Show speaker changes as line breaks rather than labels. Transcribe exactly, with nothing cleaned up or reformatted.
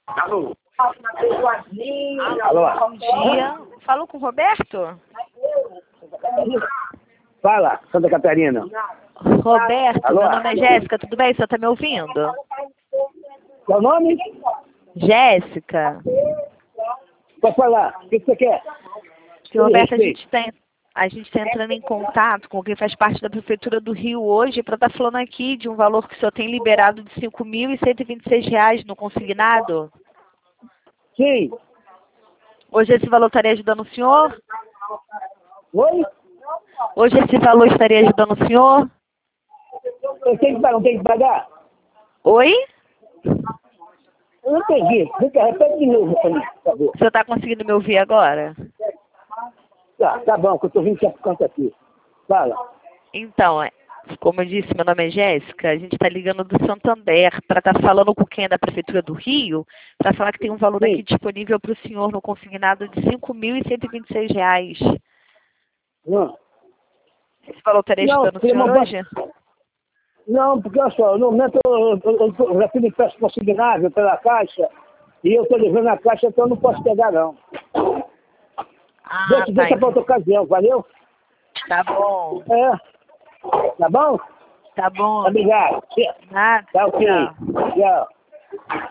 Alô?
Alô, bom dia. Falou com o Roberto?
Fala, Santa Catarina.
Roberto,
Alô?
meu nome é Jéssica, tudo bem? Você tá me ouvindo?
Qual o nome?
Jéssica.
Pode falar. O que você quer?
Senhor Roberto, a
Respeito.
gente tem... A gente está entrando em contato com quem faz parte da Prefeitura do Rio hoje para estar falando aqui de um valor que o senhor tem liberado de cinco mil cento e vinte e seis reais no consignado.
Sim.
Hoje esse valor estaria ajudando o senhor?
Oi?
Hoje esse valor estaria ajudando o senhor?
Eu tenho que pagar, não tenho que pagar?
Oi?
Eu não entendi. Fica, repete de novo pra mim, por favor.
O senhor está conseguindo me ouvir agora?
Tá, tá bom, que eu tô vindo que canto aqui. Fala.
Então, é, como eu disse, meu nome é Jéssica, a gente está ligando do Santander para estar falando com quem é da Prefeitura do Rio, para falar que tem um valor
Sim.
aqui disponível para o senhor no consignado de cinco mil cento e vinte e seis reais.
Não,
Esse valor estaria
não,
ajudando o
porque
senhor
não,
hoje?
não, porque olha só, no momento eu, eu, eu, eu já fui em peça consignável pela Caixa e eu tô levando a Caixa, então eu não posso pegar, não.
Ah,
Deixa,
tá.
deixa pra outra ocasião, valeu?
Tá bom.
É. Tá bom?
Tá bom.
Obrigado.
Nada.
Tá ok.
Tchau.
Tchau.